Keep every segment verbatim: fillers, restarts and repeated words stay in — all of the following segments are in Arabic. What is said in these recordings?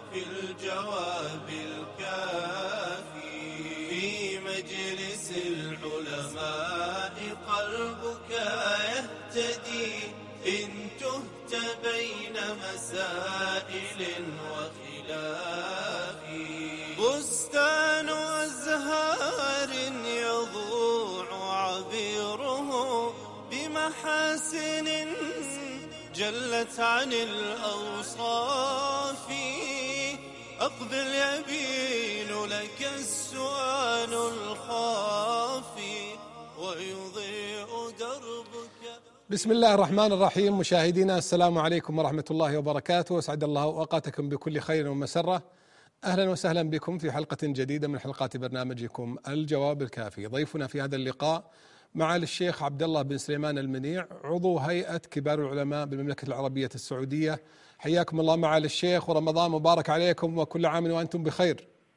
في الجواب الكافي. في مجلس العلماء قلبك يهتدي إن تهت بين مسائل وخلاف. بستان أزهار يضوع عبيره بمحاسن جلت عن الأوصاف. أقبل يبين لك السؤال الخافي ويضيء دربك. بسم الله الرحمن الرحيم. مشاهدينا السلام عليكم ورحمة الله وبركاته، أسعد الله أوقاتكم بكل خير ومسرة. أهلا وسهلا بكم في حلقة جديدة من حلقات برنامجكم الجواب الكافي. ضيفنا في هذا اللقاء معالي الشيخ عبد الله بن سليمان المنيع، عضو هيئة كبار العلماء بالمملكة العربية السعودية. حياكم الله معالي الشيخ، ورمضان مبارك عليكم وكل عام وأنتم بخير.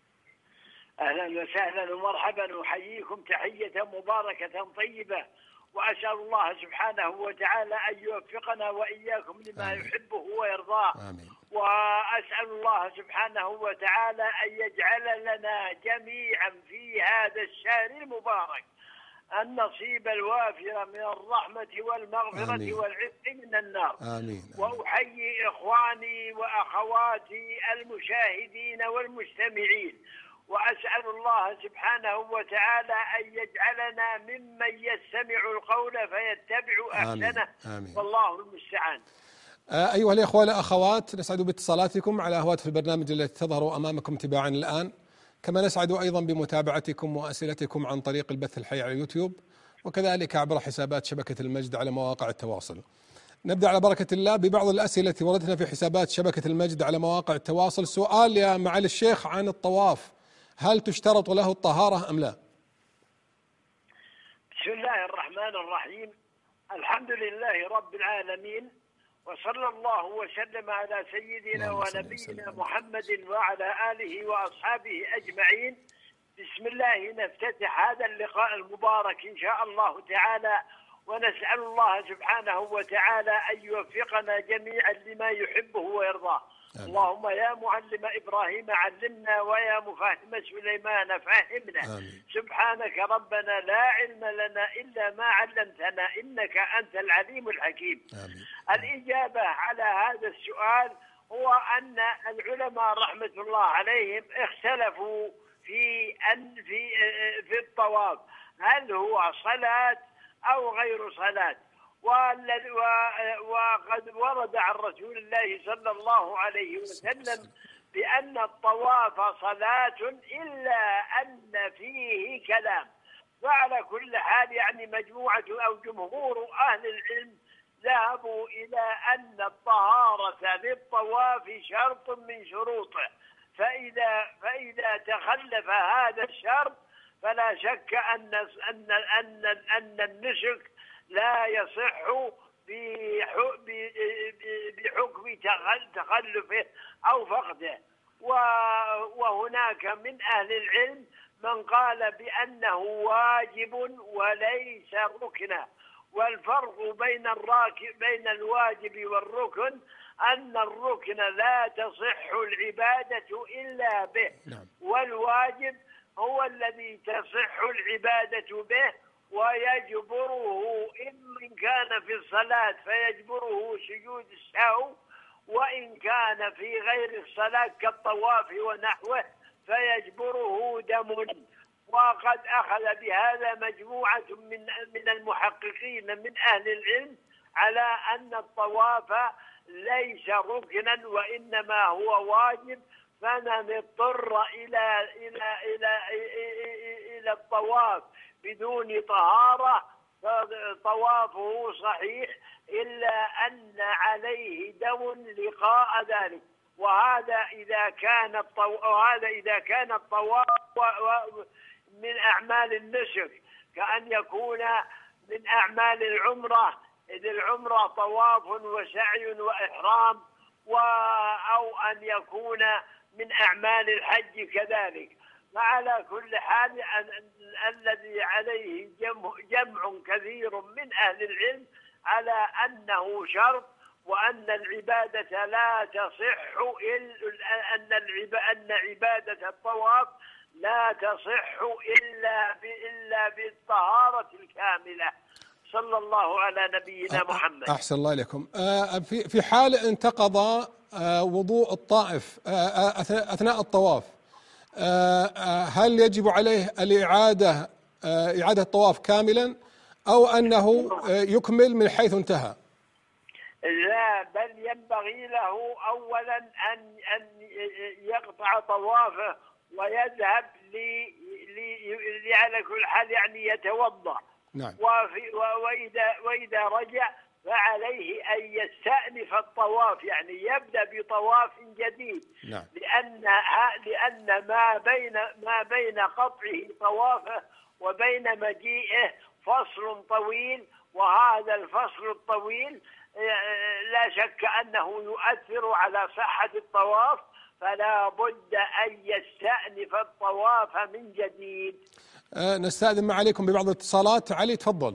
أهلا وسهلا ومرحبا، أحييكم تحية مباركة طيبة، وأسأل الله سبحانه وتعالى أن يوفقنا وإياكم لما آمين. يحبه ويرضاه. آمين. وأسأل الله سبحانه وتعالى أن يجعل لنا جميعا في هذا الشهر المبارك النصيب الوافر من الرحمة والمغفرة آمين. والعتق من النار. آمين. آمين. وأحيي إخواني وأخواتي المشاهدين والمستمعين، وأسأل الله سبحانه وتعالى أن يجعلنا ممن يستمع القول فيتبع أحسنه. آمين. والله المستعان. أيها الإخوة والأخوات، نسعد باتصالاتكم على هواتف البرنامج التي تظهر أمامكم تباعا الآن، كما نسعد أيضا بمتابعتكم وأسئلتكم عن طريق البث الحي على اليوتيوب، وكذلك عبر حسابات شبكة المجد على مواقع التواصل. نبدأ على بركة الله ببعض الأسئلة التي وردتنا في حسابات شبكة المجد على مواقع التواصل. سؤال يا معالي الشيخ عن الطواف، هل تشترط له الطهارة أم لا؟ بسم الله الرحمن الرحيم، الحمد لله رب العالمين، وصلى الله وسلم على سيدنا ونبينا محمد وعلى آله وأصحابه أجمعين. بسم الله نفتتح هذا اللقاء المبارك إن شاء الله تعالى، ونسأل الله سبحانه وتعالى أن يوفقنا جميعا لما يحبه ويرضاه. آمين. اللهم يا معلم إبراهيم علمنا، ويا مفهم سليمان فهمنا. آمين. سبحانك ربنا لا علم لنا إلا ما علمتنا إنك أنت العليم الحكيم. آمين. الإجابة على هذا السؤال هو أن العلماء رحمة الله عليهم اختلفوا في أن في في الطواف، هل هو صلاة أو غير صلاة. وقد ورد عن رسول الله صلى الله عليه وسلم بأن الطواف صلاة إلا أن فيه كلام. وعلى كل حال يعني مجموعة أو جمهور أهل العلم ذهبوا إلى أن الطهارة للطواف شرط من شروطه، فإذا فإذا تخلف هذا الشرط فلا شك أن أن أن أن النسك لا يصح بحكم تخلفه أو فقده. وهناك من أهل العلم من قال بأنه واجب وليس ركنا. والفرق بين الراكب بين الواجب والركن أن الركن لا تصح العبادة إلا به، والواجب هو الذي تصح العبادة به ويجبره، إن كان في الصلاة فيجبره سجود السهو، وإن كان في غير الصلاة كالطواف ونحوه فيجبره دم. وقد أخذ بهذا مجموعة من من المحققين من أهل العلم على أن الطواف ليس ركنا وإنما هو واجب، فمن اضطر إلى إلى إلى إلى الطواف بدون طهارة فطوافه صحيح، إلا أن عليه دم لقاء ذلك. وهذا إذا كان الطواف وهذا إذا كان الطواف من أعمال النسك، كأن يكون من أعمال العمرة، إذ العمرة طواف وسعي وإحرام، أو أن يكون من أعمال الحج كذلك. فعلى كل حال الذي عليه جمع كثير من أهل العلم على أنه شرط، وأن العبادة لا تصح إلا أن أن عبادة الطواف لا تصح إلا إلا بالطهارة الكاملة. صلى الله على نبينا محمد. أحسن الله إليكم. في في حال انتقض وضوء الطائف أثناء الطواف، هل يجب عليه الإعادة إعادة الطواف كاملا أو أنه يكمل من حيث انتهى؟ لا، بل ينبغي له أولا أن أن يقطع طوافه ويذهب لي على كل حال يعني يتوضأ. نعم. وإذا وإذا رجع فعليه أن يستأنف الطواف، يعني يبدأ بطواف جديد. نعم. لأن لأن ما بين ما بين قطعه طوافه وبين مجيئه فصل طويل، وهذا الفصل الطويل لا شك أنه يؤثر على صحة الطواف، فلا بد أن يستأنف الطواف من جديد. أه نستأذن ما عليكم ببعض الاتصالات. علي تفضل.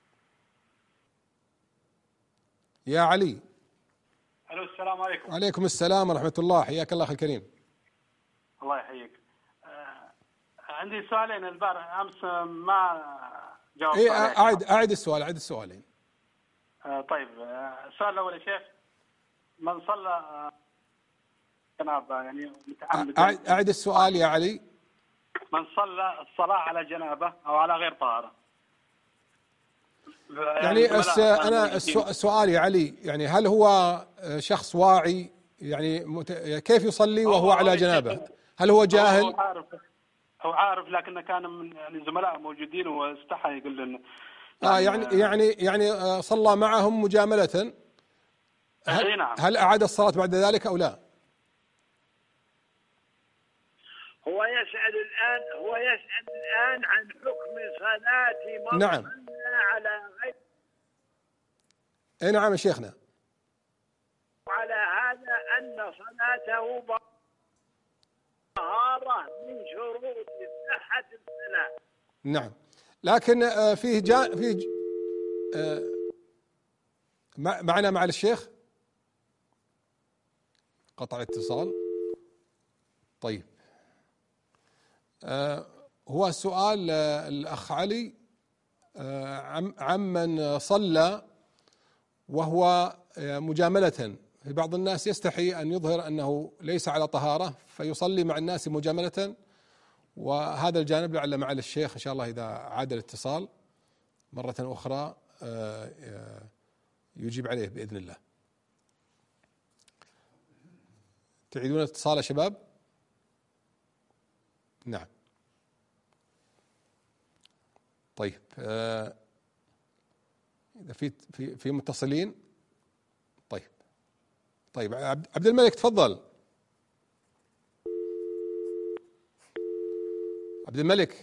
يا علي. الو السلام عليكم. وعليكم السلام ورحمة الله، حياك الله أخي الكريم. الله يحييك. آه عندي سؤالين البارح امس ما جاوبت اي عليهم. اعد اعد السؤال اعد السؤالين. آه طيب، آه السؤال الاول يا شيخ، من صلى آه جنابه يعني متعمدا. اعد اعد السؤال يا علي. من صلى الصلاة على جنابه او على غير طهارة. يعني انا السؤال يا علي، يعني هل هو شخص واعي؟ يعني مت... كيف يصلي وهو على جنابه؟ هل هو جاهل؟ هو عارف هو عارف لكنه كان من يعني زملاء موجودين واستحى يقول لنا. اه يعني يعني يعني صلى معهم مجاملة. هل, نعم. هل أعاد الصلاة بعد ذلك أو لا؟ هو يسأل الآن هو يسأل الآن عن حكم صلاة من نعم. صلى على غير. اي نعم يا شيخنا. على هذا أن صلاته طهارة من شروط صحة الصلاة. نعم، لكن فيه جاء فيه معنا مع الشيخ قطع الاتصال. طيب، هو السؤال الأخ علي عمن صلى وهو مجاملة. في بعض الناس يستحي أن يظهر أنه ليس على طهارة فيصلي مع الناس مجاملة، وهذا الجانب لعل معالي الشيخ إن شاء الله إذا عاد الاتصال مرة أخرى يجيب عليه بإذن الله. تعيدون الاتصال يا شباب؟ نعم. طيب، إذا في في في متصلين. طيب طيب عبد الملك تفضل. عبد الملك.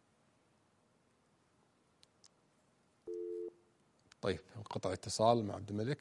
طيب انقطع اتصال مع عبد الملك.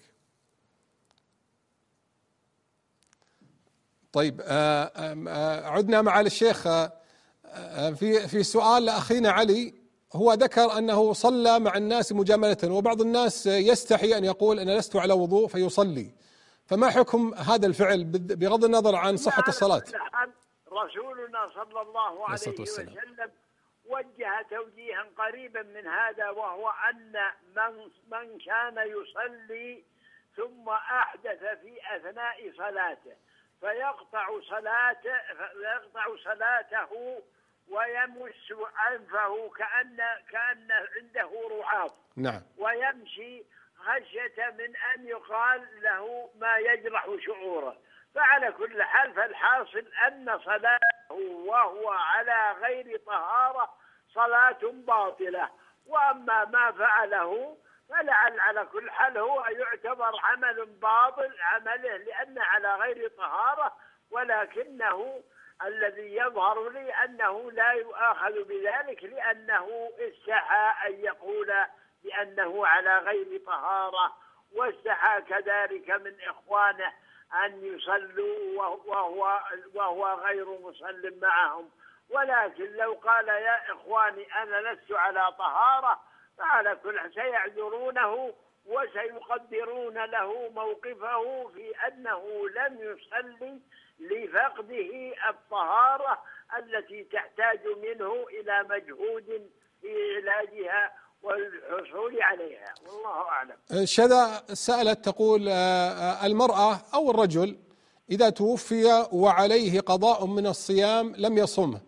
طيب آآ آآ عدنا مع الشيخ في في سؤال لأخينا علي. هو ذكر أنه صلى مع الناس مجاملة، وبعض الناس يستحي أن يقول أنا لست على وضوء فيصلي، فما حكم هذا الفعل بغض النظر عن صحة الصلاة؟ رسولنا صلى الله عليه وسلم وجه توجيها قريبا من هذا، وهو أن من من كان يصلي ثم أحدث في أثناء صلاته فيقطع صلاته فيقطع صلاته ويمس أنفه كأن كأن عنده رعاف. نعم. ويمشي خشية من أن يقال له ما يجرح شعوره. فعلى كل حال فالحاصل أن صلاته وهو على غير طهارة صلاة باطلة، وأما ما فعله فلعل على كل حال هو يعتبر عمل باطل عمله لأنه على غير طهارة، ولكنه الذي يظهر لي أنه لا يؤاخذ بذلك لأنه استحى أن يقول بأنه على غير طهارة، واستحى كذلك من إخوانه أن يصلوا وهو, وهو غير مصل معهم. ولكن لو قال يا إخواني أنا لست على طهارة فعلى كل سيعذرونه وسيقدرون له موقفه في أنه لم يصلي لفقده الطهارة التي تحتاج منه إلى مجهود في علاجها والحصول عليها، والله أعلم. شذا سألت تقول المرأة أو الرجل إذا توفي وعليه قضاء من الصيام لم يصمه،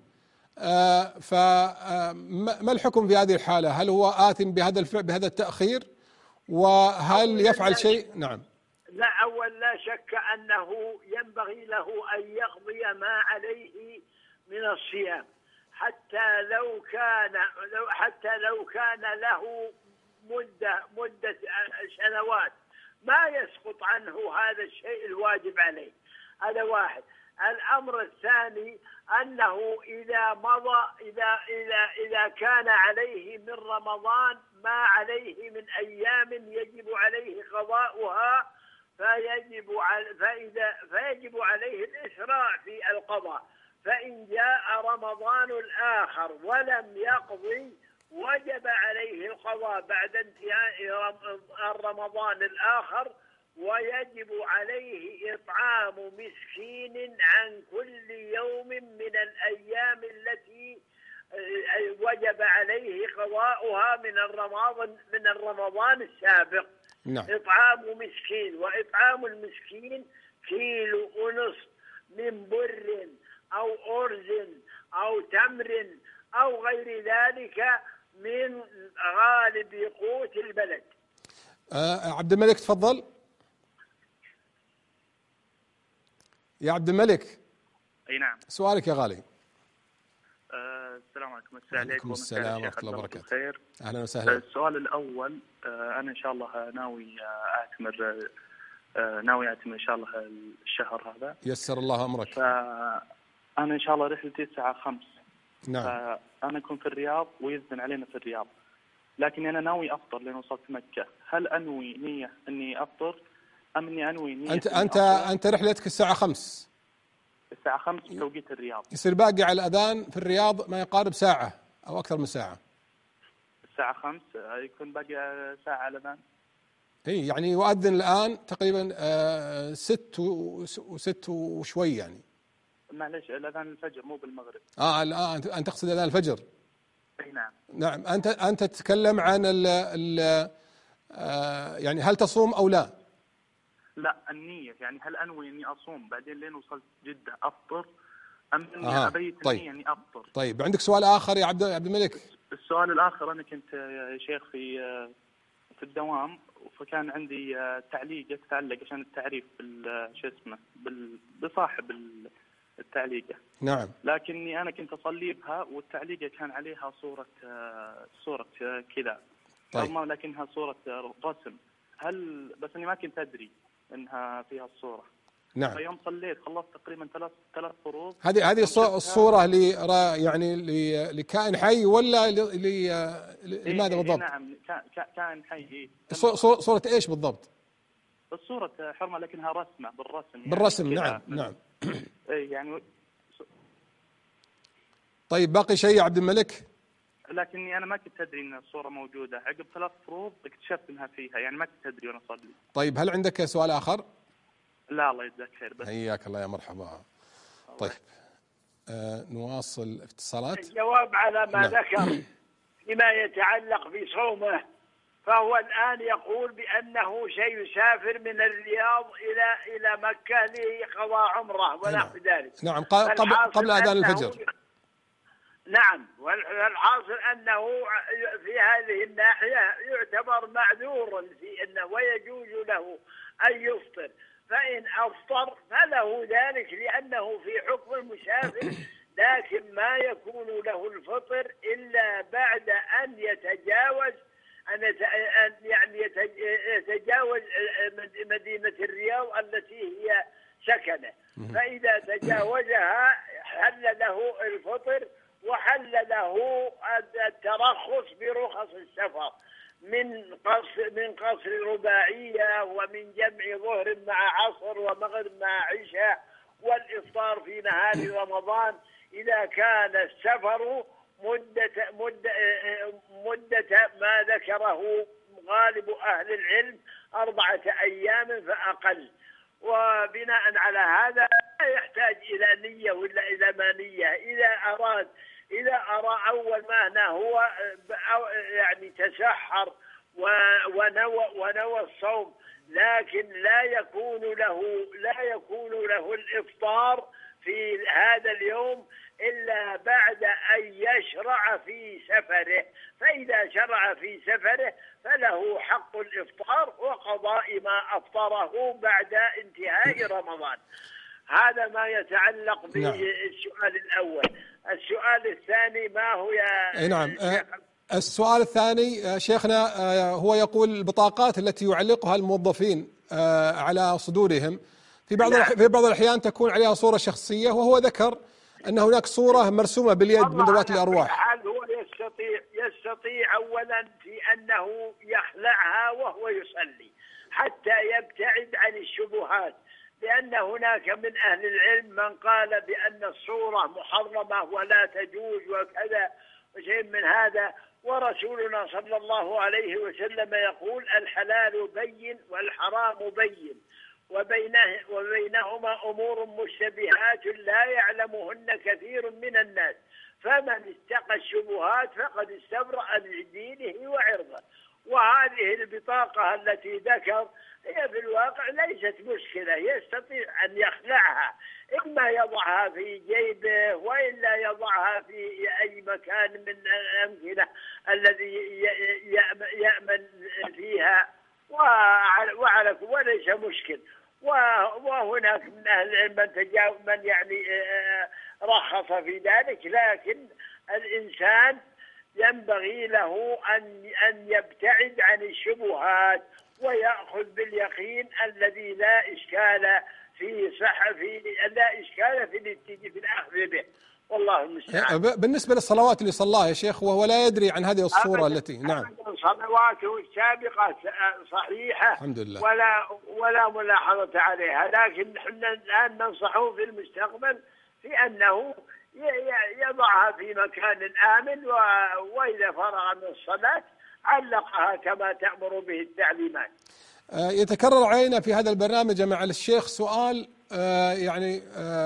فما الحكم في هذه الحالة؟ هل هو آثم بهذا الفعل بهذا التأخير، وهل يفعل شيء؟ نعم. لا، أول لا شك أنه ينبغي له أن يقضي ما عليه من الصيام، حتى لو كان لو حتى لو كان له مدة مدة سنوات ما يسقط عنه هذا الشيء الواجب عليه. هذا واحد. الأمر الثاني أنه إذا مضى إذا إذا إذا كان عليه من رمضان ما عليه من أيام يجب عليه قضاؤها، فيجب فإذا فيجب عليه الإسراع في القضاء. فإن جاء رمضان الآخر ولم يقضي وجب عليه القضاء بعد انتهاء رمضان الآخر، ويجب عليه إطعام مسكين عن كل يوم من الأيام التي وجب عليه قضاؤها من الرمضان من الرمضان السابق. نعم. إطعام مسكين، وإطعام المسكين كيلو ونصف من بر أو أرز أو تمر أو غير ذلك من غالب قوت البلد. آه عبد الملك تفضل. يا عبد الملك. اي نعم. سؤالك يا غالي. أه السلام عليكم. السلام عليكم السلام ورحمة الله وبركاته. خير. اهلا وسهلا. أه السؤال الاول، أه انا ان شاء الله ناوي اعتمر أه ناوي اعتمر ان شاء الله الشهر هذا. يسر الله امرك. فانا ان شاء الله رحلتي الساعة خمس. نعم. فانا اكون في الرياض ويذن علينا في الرياض، لكن انا ناوي افطر لين وصلت مكة. هل انوي نية اني افطر ام اني انوي نية انت انت أفطر؟ انت رحلتك الساعة خمس. الساعة خمس توقيت الرياض. يصير باقي على الأذان في الرياض ما يقارب ساعة أو أكثر من ساعة. الساعة خمس يكون باقي ساعة على الأذان. إيه يعني يؤذن الآن تقريبا آه ست وست وشوي يعني. معلش الأذان الفجر مو بالمغرب. آه الآن أنت تقصد أذان الفجر. أي نعم. نعم. أنت أنت تتكلم عن ال ال آه يعني هل تصوم أو لا؟ لا، النية يعني هل أنوي إني أصوم بعدين لين وصلت جدة أفطر أم إني آه. أبيت طيب. النية إني أفطر؟ طيب عندك سؤال آخر يا عبد عبد الملك؟ السؤال الآخر، أنا كنت يا شيخ في في الدوام، فكان عندي تعليقة تتعلق عشان التعريف بال شو اسمه بال بصاحب التعليقة. نعم. لكني أنا كنت أصلي بها والتعليقة كان عليها صورة صورة كذا. طيب. لكنها صورة رسم. هل بس إني ما كنت أدري إنها فيها الصورة. نعم. يوم صليت خلصت تقريبا ثلاث ثلاث فروض. هذه هذه الصورة ل يعني لكائن حي ولا ل لماذا بالضبط؟ نعم كائن حي. صورة ايش بالضبط؟ الصورة حرمة لكنها رسمة بالرسم. يعني بالرسم. نعم نعم. اي يعني. طيب باقي شيء يا عبد الملك؟ لكني انا ما كنت ادري ان الصورة موجودة، عقب ثلاث فروض اكتشفت انها فيها، يعني ما كنت ادري وانا اصلي. طيب هل عندك سؤال اخر؟ لا الله يجزاك خير. بس حياك الله يا مرحبا. طيب آه نواصل اتصالات. الجواب على ما نعم. ذكر فيما يتعلق بصومه، فهو الآن يقول بأنه سيسافر من الرياض إلى إلى مكة لقضاء عمره ونحو ذلك. نعم قبل قبل أذان الفجر. نعم. والحاصل أنه في هذه الناحية يعتبر معذور في أنه ويجوز له أن يفطر، فإن أفطر فله ذلك لأنه في حكم المسافر، لكن ما يكون له الفطر إلا بعد أن يتجاوز أن يعني يتجاوز مدينة الرياض التي هي سكنه، فإذا تجاوزها حل له الفطر وحل له الترخص برخص السفر من قصر من قصر رباعية ومن جمع ظهر مع عصر ومغرب مع عشاء والإفطار في نهار رمضان إذا كان السفر مدة مدة مدة ما ذكره غالب أهل العلم أربعة أيام فأقل. وبناء على هذا لا يحتاج إلى نية ولا إلى ما نية. إذا أراد إذا أرى أول ما هو يعني تسحر ونوى ونوى الصوم، لكن لا يكون له لا يكون له الإفطار في هذا اليوم إلا بعد أن يشرع في سفره، فإذا شرع في سفره فله حق الإفطار وقضاء ما أفطره بعد انتهاء رمضان. هذا ما يتعلق بالسؤال الأول. السؤال الثاني ما هو يا نعم. السؤال الثاني شيخنا هو يقول البطاقات التي يعلقها الموظفين على صدورهم في بعض نعم. في بعض الأحيان تكون عليها صورة شخصية، وهو ذكر أن هناك صورة مرسومة باليد من ذوات الأرواح. هل هو يستطيع يستطيع أولا في أنه يخلعها وهو يصلي حتى يبتعد عن الشبهات، لأن هناك من أهل العلم من قال بأن الصورة محرمة ولا تجوز وكذا وشيء من هذا، ورسولنا صلى الله عليه وسلم يقول الحلال بين والحرام بين وبينه وبينهما أمور مشتبهات لا يعلمهن كثير من الناس، فمن اتقى الشبهات فقد استبرأ لدينه وعرضه. وهذه البطاقة التي ذكر هي في الواقع ليست مشكلة، يستطيع أن يخلعها، إما يضعها في جيبه وإلا يضعها في أي مكان من الأمكنة الذي يأمن فيها، وعلى وليس مشكل. وهناك من أهل العلم من تجاوز من يعني رخص في ذلك، لكن الإنسان ينبغي له أن أن يبتعد عن الشبهات ويأخذ باليقين الذي لا إشكال في صح في لا إشكال في في الأخذ به، والله المستعان. بالنسبة للصلوات اللي صلاها يا شيخ وهو لا يدري عن هذه الصورة التي نعم صلواته السابقة صحيحة الحمد لله ولا ولا ملاحظة عليها، لكن نحن الآن ننصحه في المستقبل في أنه يضعها في مكان آمن، وإذا فرغ من الصلاة علقها كما تأمر به التعليمات. يتكرر علينا في هذا البرنامج مع الشيخ سؤال يعني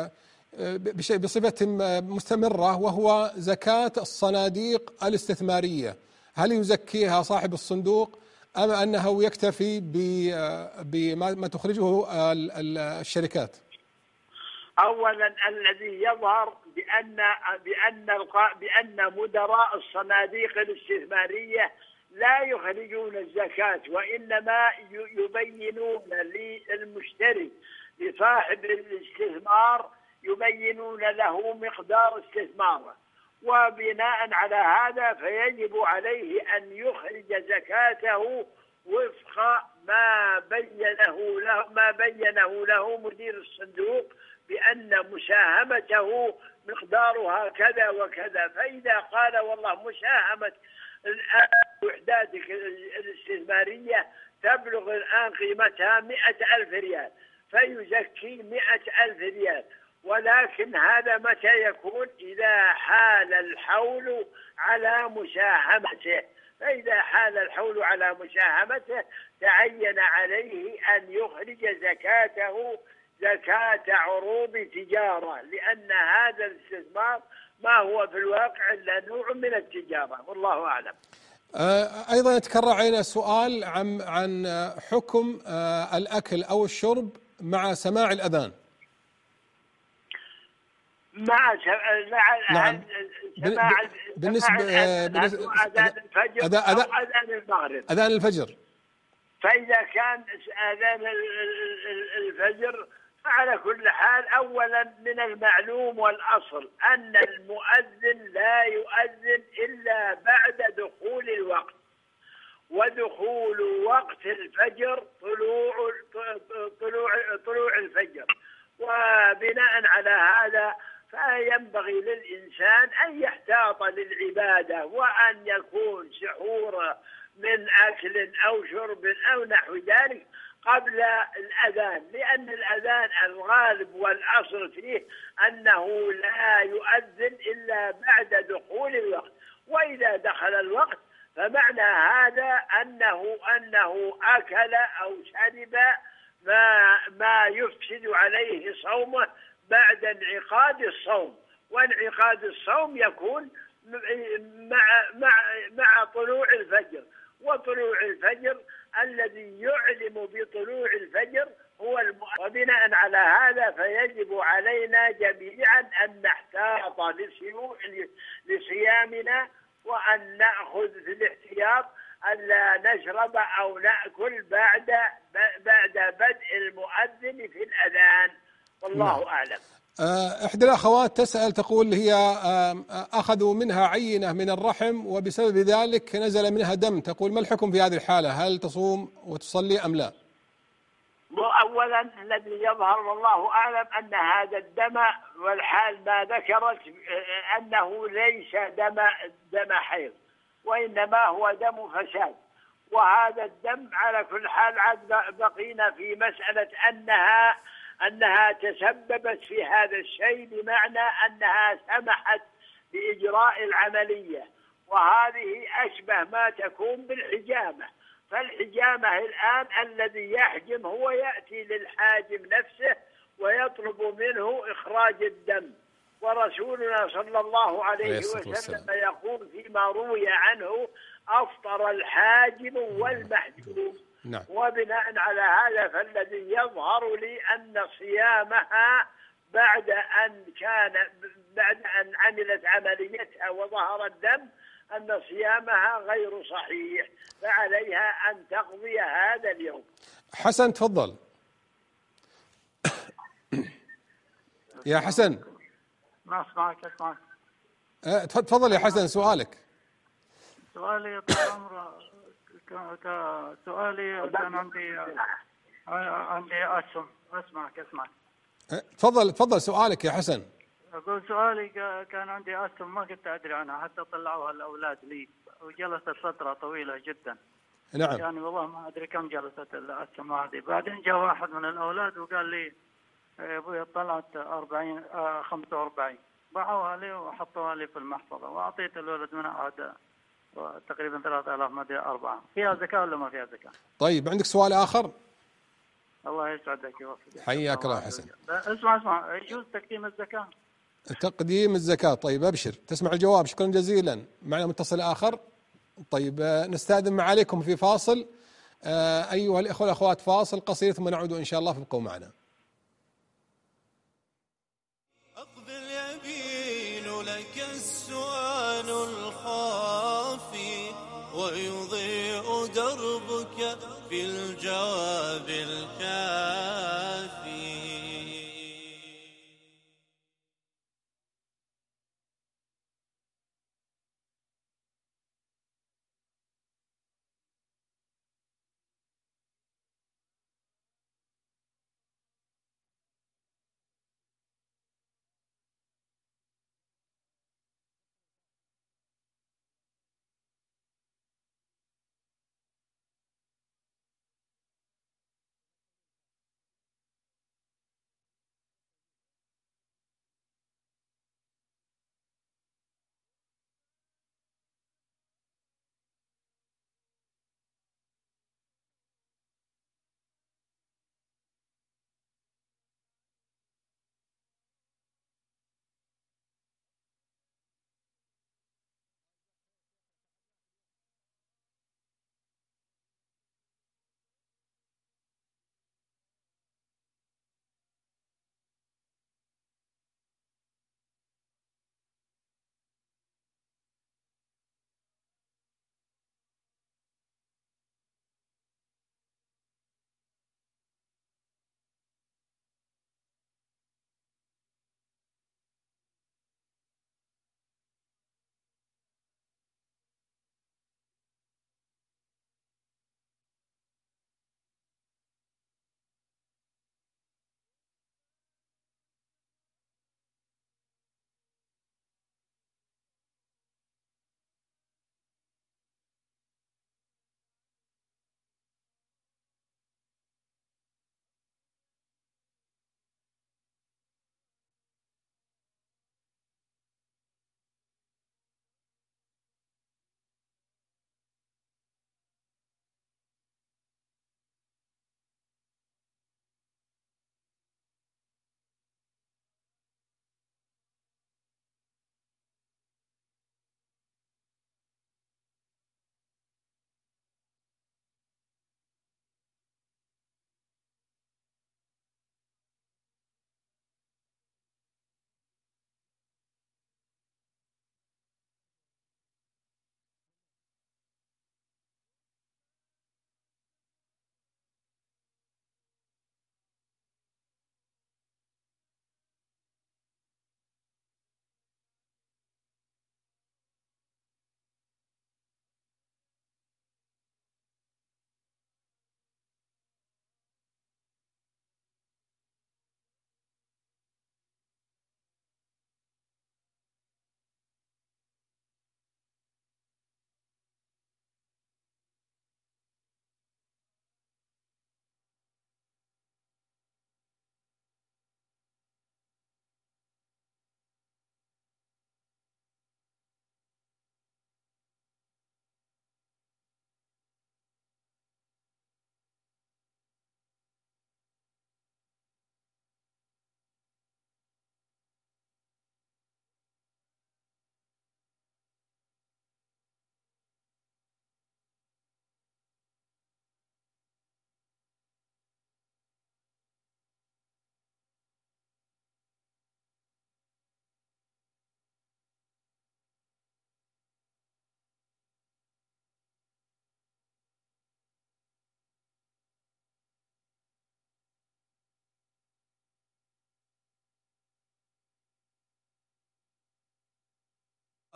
بصفة مستمرة، وهو زكاة الصناديق الاستثمارية، هل يزكيها صاحب الصندوق أم أنه يكتفي بما تخرجه الشركات؟ أولا الذي يظهر بأن بأن بأن مدراء الصناديق الاستثمارية لا يخرجون الزكاة، وإنما يبينون للمشتري لصاحب الاستثمار يبينون له مقدار استثماره، وبناء على هذا فيجب عليه أن يخرج زكاته وفق ما بينه له ما بينه له مدير الصندوق بأن مساهمته مقدارها كذا وكذا. فإذا قال والله مساهمة الوحدات الاستثمارية تبلغ الآن قيمتها مئة ألف ريال فيزكي مئة ألف ريال، ولكن هذا متى يكون؟ إذا حال الحول على مساهمته، فإذا حال الحول على مساهمته تعين عليه أن يخرج زكاته زكاة عروض تجارة، لأن هذا الاستثمار ما هو في الواقع إلا نوع من التجارة، والله أعلم. أيضا يتكرر علينا سؤال عن عن حكم الأكل أو الشرب مع سماع الأذان. مع نعم. سماع بالنسبة أذان الفجر أذان أو أذان المغرب. أذان الفجر. فإذا كان أذان الفجر على كل حال أولا من المعلوم والأصل أن المؤذن لا يؤذن إلا بعد دخول الوقت، ودخول وقت الفجر طلوع طلوع طلوع الفجر. وبناء على هذا فينبغي للإنسان أن يحتاط للعبادة وأن يكون سحوره من أكل أو شرب أو نحو ذلك قبل الأذان، لأن الأذان الغالب والأصل فيه أنه لا يؤذن إلا بعد دخول الوقت، وإذا دخل الوقت فمعنى هذا أنه أنه أكل أو شرب ما ما يفسد عليه صومه بعد انعقاد الصوم، وانعقاد الصوم يكون مع مع مع طلوع الفجر، وطلوع الفجر الذي يعلم بطلوع الفجر هو المؤذن. وبناء على هذا فيجب علينا جميعا أن نحتاط لصيامنا، وأن نأخذ في الاحتياط ألا نشرب أو نأكل بعد بعد بدء المؤذن في الأذان، والله نعم. أعلم. إحدى الأخوات تسأل تقول هي أخذوا منها عينة من الرحم وبسبب ذلك نزل منها دم، تقول ما الحكم في هذه الحالة؟ هل تصوم وتصلي أم لا؟ أولا الذي يظهر والله أعلم أن هذا الدم والحال ما ذكرت أنه ليس دم دم حيض، وإنما هو دم فساد. وهذا الدم على كل حال عاد بقينا في مسألة أنها أنها تسببت في هذا الشيء، بمعنى أنها سمحت بإجراء العملية، وهذه أشبه ما تكون بالحجامة. فالحجامة الآن الذي يحجم هو يأتي للحاجم نفسه ويطلب منه إخراج الدم، ورسولنا صلى الله عليه وسلم يقول فيما روي عنه: أفطر الحاجم والمحجوم. نعم. وبناء على هذا فالذي يظهر لي أن صيامها بعد أن كان بعد أن عملت عمليتها وظهر الدم أن صيامها غير صحيح، فعليها أن تقضي هذا اليوم. حسن تفضل. يا حسن. ما أسمعك أسمعك. تفضل يا حسن سؤالك. سؤالي طال عمره سؤالي كان عندي عندي أسهم. أسمعك أسمعك. تفضل تفضل سؤالك يا حسن. أقول سؤالي كان عندي أسهم ما كنت أدري عنها حتى طلعوها الأولاد لي، وجلست فترة طويلة جدا. نعم. يعني والله ما أدري كم جلست الأسهم هذه. بعدين جاء واحد من الأولاد وقال لي يا أبوي طلعت أربعين خمسة وأربعين، باعوها لي وحطوها لي في المحفظة، وأعطيت الولد منها عاد تقريبا ثلاثة آلاف ما أدري أربعة. فيها زكاة ولا ما فيها زكاة؟ طيب عندك سؤال آخر؟ الله يسعدك ويوفقك. حياك الله حسن. اسمع اسمع يجوز تقديم الزكاة؟ تقديم الزكاة. طيب أبشر تسمع الجواب. شكرا جزيلا. معنا متصل آخر. طيب نستأذن معاليكم في فاصل. أيها الإخوة والأخوات فاصل قصير ثم نعود إن شاء الله، فابقوا معنا. أقبل يبين لك السؤال الخافي ويضيء دربك بالجواب الكافي.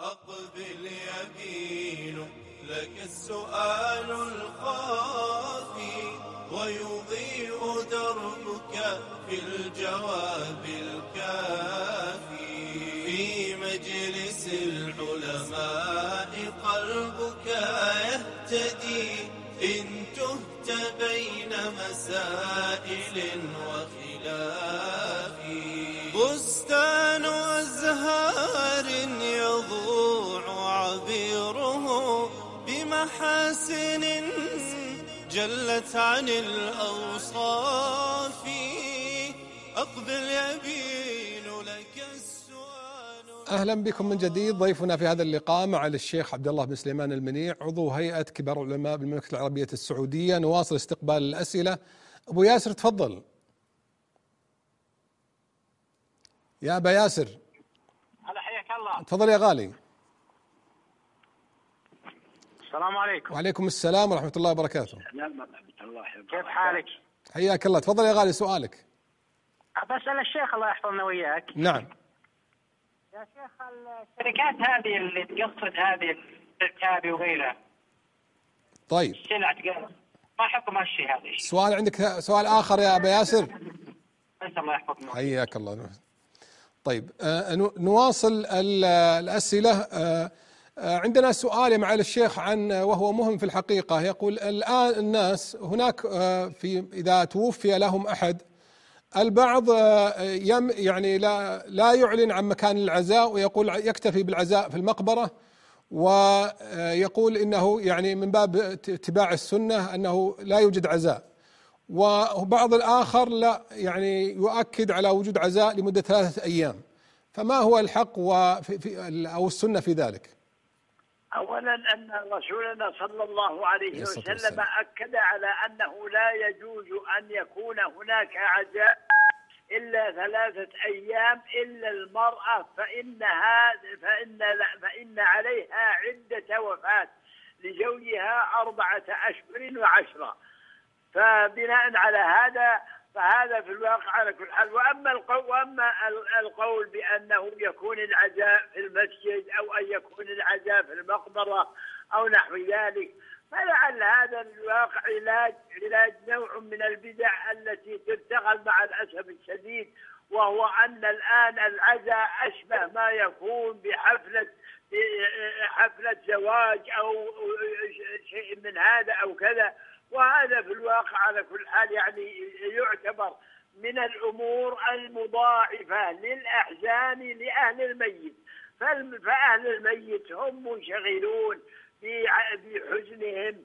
أقبل يبين لك السؤال الخافي ويضيء دربك في الجواب الكافي في مجلس العلماء قلبك يهتدي إن تهت بين مسائل وخلاف بستان أزهار يضوع عبيره بمحاسن جلت عن الأوصاف أقبل يبين لك السؤال. أهلا بكم من جديد. ضيفنا في هذا اللقاء مع الشيخ عبد الله بن سليمان المنيع، عضو هيئة كبار العلماء بالمملكة العربية السعودية. نواصل استقبال الأسئلة. أبو ياسر تفضل. يا أبا ياسر. هلا حياك الله. تفضل يا غالي. السلام عليكم. وعليكم السلام ورحمة الله وبركاته. كيف حالك؟ حياك الله. تفضل يا غالي سؤالك. بسأل الشيخ الله يحفظنا وياك. نعم. يا شيخ الشركات هذه اللي تقصد هذه الكابي وغيرها. طيب. سلعة تقصد. ما حكم هالشيء هذا؟ سؤال عندك سؤال آخر يا أبا ياسر؟ بس الله يحفظنا. حياك الله. طيب آه نواصل الأسئلة. آه عندنا سؤال مع الشيخ عن وهو مهم في الحقيقة. يقول الآن الناس هناك آه في إذا توفي لهم أحد، البعض آه يم يعني لا لا يعلن عن مكان العزاء ويقول يكتفي بالعزاء في المقبرة، ويقول إنه يعني من باب اتباع السنة أنه لا يوجد عزاء، وبعض الآخر لا يعني يؤكد على وجود عزاء لمدة ثلاثة أيام. فما هو الحق وفي في أو السنة في ذلك؟ أولا أن رسولنا صلى الله عليه وسلم أكد على أنه لا يجوز أن يكون هناك عزاء إلا ثلاثة أيام إلا المرأة، فإنها فإن فإن عليها عدة وفاة لزوجها أربعة أشهر وعشرة. فبناء على هذا فهذا في الواقع على كل حال. وأما القول, وأما القول بأنه يكون العزاء في المسجد أو أن يكون العزاء في المقبرة أو نحو ذلك، فلعل هذا الواقع علاج علاج نوع من البدع التي ترتغل مع الأسف الشديد، وهو أن الآن العزاء أشبه ما يكون بحفلة حفلة زواج أو شيء من هذا أو كذا. وهذا في الواقع على كل حال يعني يعتبر من الأمور المضاعفة للأحزان لأهل الميت. فأهل الميت هم منشغلون بحزنهم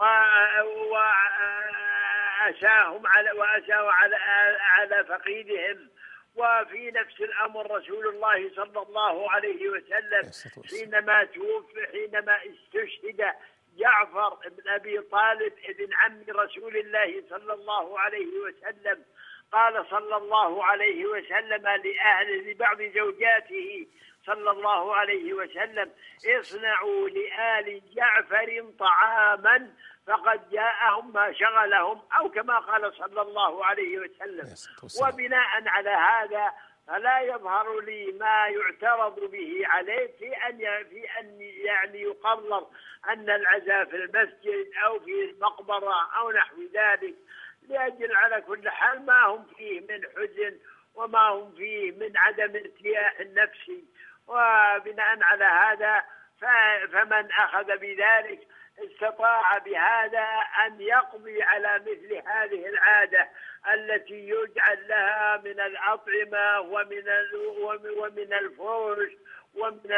وأساهم على وأساوا على على فقيدهم. وفي نفس الأمر رسول الله صلى الله عليه وسلم حينما توفي حينما استشهد جعفر بن أبي طالب ابن عم رسول الله صلى الله عليه وسلم، قال صلى الله عليه وسلم لأهل لبعض زوجاته صلى الله عليه وسلم: اصنعوا لآل جعفر طعاما فقد جاءهم ما شغلهم، أو كما قال صلى الله عليه وسلم. وبناء على هذا فلا يظهر لي ما يعترض به عليه في أن في أن يعني يقرر أن العزاء في المسجد أو في المقبرة أو نحو ذلك، لأجل على كل حال ما هم فيه من حزن وما هم فيه من عدم ارتياح النفسي. وبناء على هذا فمن أخذ بذلك استطاع بهذا أن يقضي على مثل هذه العادة التي يجعل لها من الأطعمة ومن ومن الفرش ومن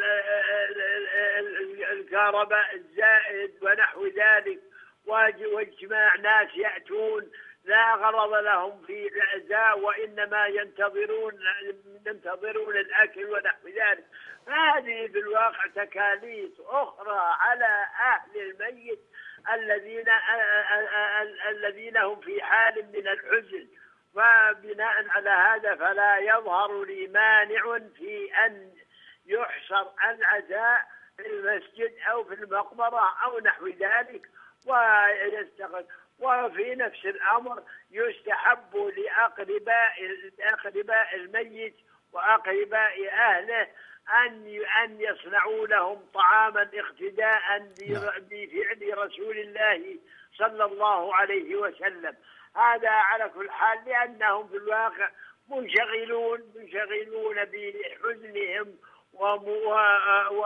الكهرباء الزائد ونحو ذلك، واجتماع ناس يأتون لا غرض لهم في العزاء وإنما ينتظرون ينتظرون الأكل ونحو ذلك. فهذه بالواقع تكاليف أخرى على أهل الميت الذين الذين هم في حال من الحزن. وبناء على هذا فلا يظهر لي مانع في أن يحصر العزاء في المسجد أو في المقبرة أو نحو ذلك ويستغل. وفي نفس الأمر يستحب لأقرباء أقرباء الميت وأقرباء أهله أن أن يصنعوا لهم طعاما اقتداء بفعل رسول الله صلى الله عليه وسلم. هذا على كل حال، لأنهم في الواقع منشغلون منشغلون بحزنهم و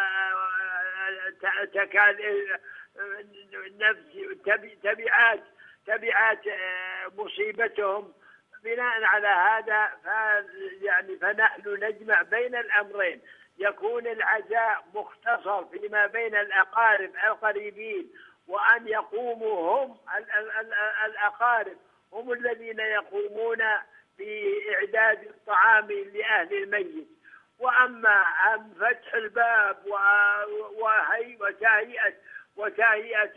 تبعات تبعات مصيبتهم. بناء على هذا يعني فنحن نجمع بين الأمرين، يكون العزاء مختصر فيما بين الأقارب القريبين، وأن يقوموا هم الأقارب هم الذين يقومون بإعداد الطعام لأهل الميت. وأما عن فتح الباب وهي وتهيئة وتهيئة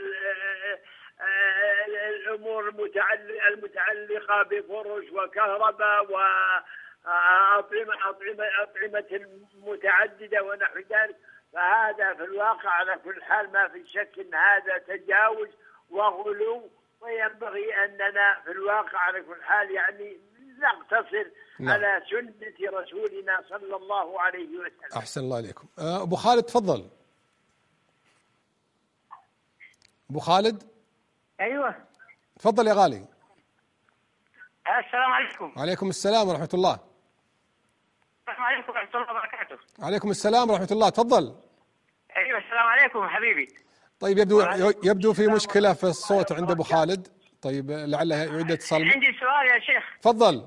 الأمور المتعلقة بفرش وكهرباء وأطعمة أطعمة أطعمة متعددة ونحو ذلك، فهذا في الواقع على كل حال ما في شك أن هذا تجاوز وغلو، وينبغي أننا في الواقع على كل حال يعني نقتصر نعم. على سنة رسولنا صلى الله عليه وسلم. أحسن الله عليكم. أبو خالد تفضل. أبو خالد. أيوة تفضل يا غالي. السلام عليكم. وعليكم السلام ورحمة الله. السلام عليكم ورحمة الله وبركاته. وعليكم السلام ورحمة الله. تفضل. أيوة السلام عليكم حبيبي. طيب يبدو يبدو في مشكلة في الصوت عند أبو خالد. طيب لعله يعيد اتصال. عندي سؤال يا شيخ. تفضل.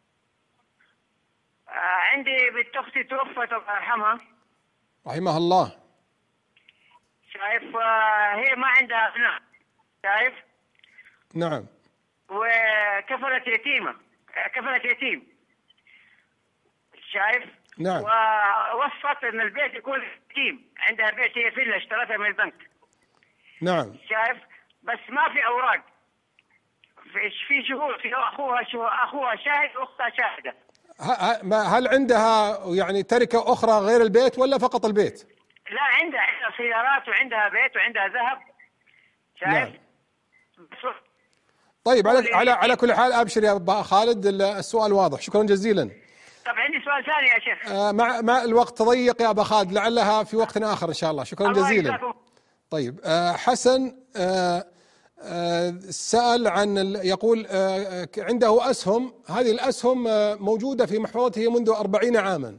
آه عندي بنت أختي توفت الله يرحمها. رحمها الله. شايف آه هي ما عندها أبناء. شايف؟ نعم. وكفلت يتيمة، كفلت يتيم. شايف؟ نعم. ووصت ان البيت يكون يتيم، عندها بيت هي فيلا اشترتها من البنك. نعم. شايف؟ بس ما في اوراق. في في شهود، في اخوها شو اخوها شاهد واختها شاهده. هل عندها يعني تركة أخرى غير البيت ولا فقط البيت؟ لا عندها عندها سيارات وعندها بيت وعندها ذهب. شايف؟ نعم. طيب على على على كل حال ابشر يا ابا خالد، السؤال واضح. شكرا جزيلا. طب عندي سؤال ثاني يا شيخ. آه مع مع الوقت ضيق يا ابا خالد، لعلها في وقت اخر ان شاء الله. شكرا جزيلا. طيب آه حسن آه آه سأل عن يقول آه عنده أسهم، هذه الأسهم آه موجودة في محفظته منذ أربعين عاما،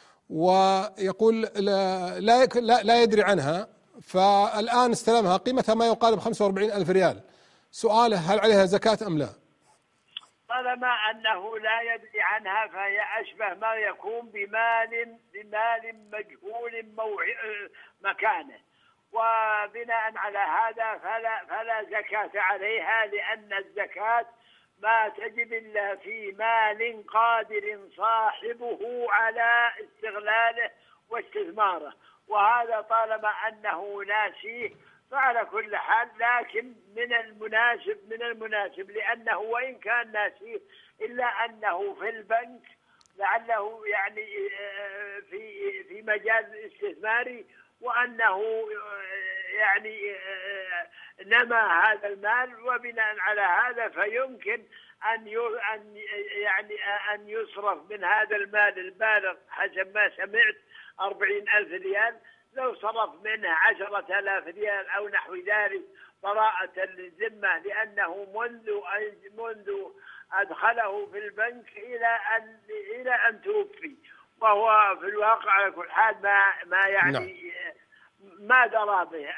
ويقول لا لا, لا يدري عنها، فالآن استلمها قيمتها ما يقارب خمسة وأربعين ألف ريال. سؤاله هل عليها زكاة أم لا؟ طالما أنه لا يدري عنها فهي أشبه ما يكون بمال بمال مجهول مكانه، وبناء على هذا فلا فلا زكاة عليها، لأن الزكاة ما تجب إلا في مال قادر صاحبه على استغلاله واستثماره، وهذا طالما أنه ناسيه فعلى كل حال. لكن من المناسب من المناسب لأنه وإن كان ناسيه إلا أنه في البنك لعله يعني في في مجال استثماري، وأنه يعني نما هذا المال، وبناء على هذا فيمكن أن أن يعني أن يصرف من هذا المال البالغ حسب ما سمعت أربعين ألف ريال، لو صرف منه عشرة آلاف ريال أو نحو ذلك براءة للذمة، لأنه منذ منذ أدخله في البنك إلى أن إلى أن توفي، وهو في الواقع على كل حال ما ما يعني نعم. ما درى به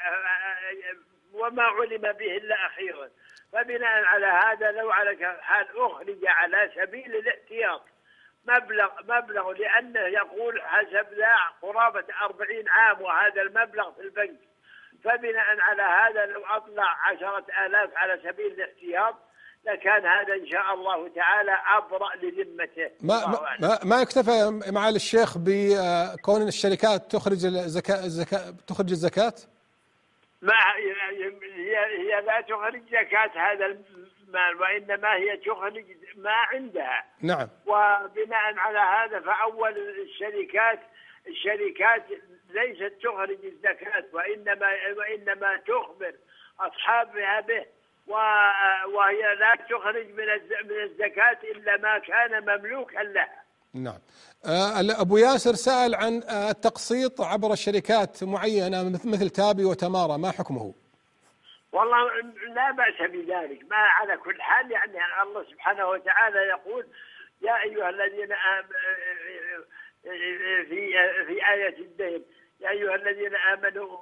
وما علم به إلا أخيرا. فبناء على هذا لو على حال أخرج على سبيل الاحتياط مبلغ مبلغ لأنه يقول حسب ذا قرابة أربعين عام وهذا المبلغ في البنك، فبناء على هذا لو أطلع عشرة آلاف على سبيل الاحتياط لكان هذا إن شاء الله تعالى أبرأ لذمته. ما ما ما يكتفى معالي الشيخ بكون الشركات تخرج الزكاة الزكاة تخرج الزكاة؟ ما هي هي لا تخرج زكاة هذا المال، وإنما هي تخرج ما عندها. نعم. وبناء على هذا فأول الشركات الشركات ليست تخرج الزكاة، وإنما وإنما تخبر أصحابها به، وهي لا تخرج من من الزكاة إلا ما كان مملوكا لها. نعم. آه، أبو ياسر سأل عن آه، التقسيط عبر الشركات معينة مثل تابي وتمارا، ما حكمه؟ والله لا بأس بذلك، ما على كل حال يعني الله سبحانه وتعالى يقول يا أيها الذين آمنوا في في آية الدين، يا أيها الذين آمنوا،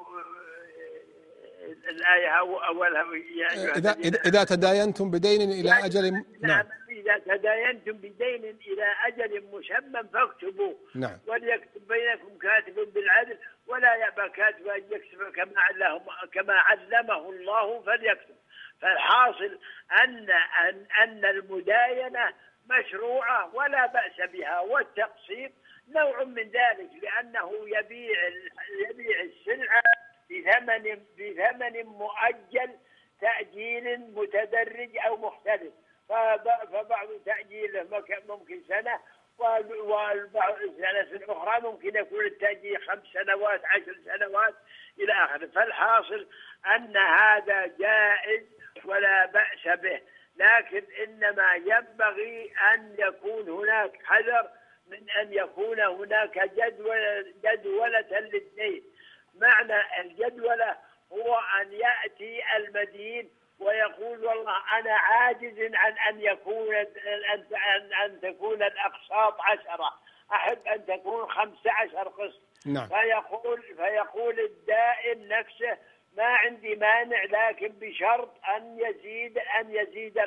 الآية أولها يا أيها إذا إذا تداينتم بدين إلى أجل، نعم، إذا تداينتم بدين إلى أجل مسمى فاكتبوا، نعم، وليكتب بينكم كاتب بالعدل ولا يأبى كاتب أن يكتب كما علمه كما علمه الله فليكتب. فالحاصل أن أن أن المداينة مشروعة ولا بأس بها، والتقسيط نوع من ذلك، لأنه يبيع يبيع السلعة بثمن بثمن مؤجل، تأجيل متدرج أو مختلف، فبعض تأجيله ممكن سنة، والبعض سنة أخرى ممكن يكون التأجيل خمس سنوات عشر سنوات إلى آخره. فالحاصل أن هذا جائز ولا بأس به، لكن إنما ينبغي أن يكون هناك حذر من أن يكون هناك جدولة جدولة للدين. معنى الجدولة هو أن يأتي المدين ويقول والله أنا عاجز عن أن يكون أن أن, أن تكون الأقساط عشرة، أحب أن تكون خمسة عشر قسط. نعم. فيقول فيقول الدائن نفسه ما عندي مانع، لكن بشرط أن يزيد أن يزيد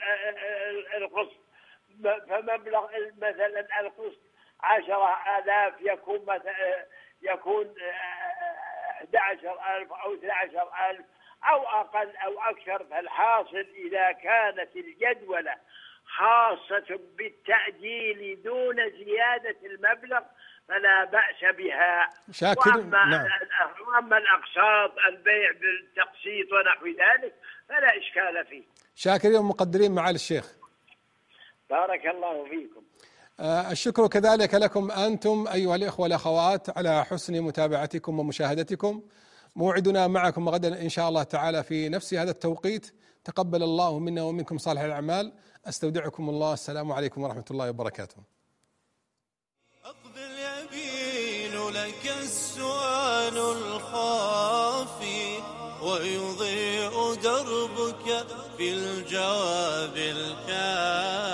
القسط. فمبلغ مثلا القسط عشرة آلاف يكون مثلا يكون أحد عشر ألف أو اثني عشر ألف أو أقل أو أكثر. فالحاصل إذا كانت الجدولة خاصة بالتأجيل دون زيادة المبلغ فلا بأس بها. شاكر. وأما, نعم. وأما الأقساط البيع بالتقسيط ونحو ذلك فلا إشكال فيه. شاكرين ومقدرين معالي الشيخ، بارك الله فيكم. آه الشكر كذلك لكم أنتم أيها الإخوة والأخوات على حسن متابعتكم ومشاهدتكم. موعدنا معكم غدا إن شاء الله تعالى في نفس هذا التوقيت. تقبل الله منا ومنكم صالح الأعمال. أستودعكم الله. السلام عليكم ورحمة الله وبركاته. أقبل يبين لك السؤال الخافي ويضيء دربك بالجواب الكافي.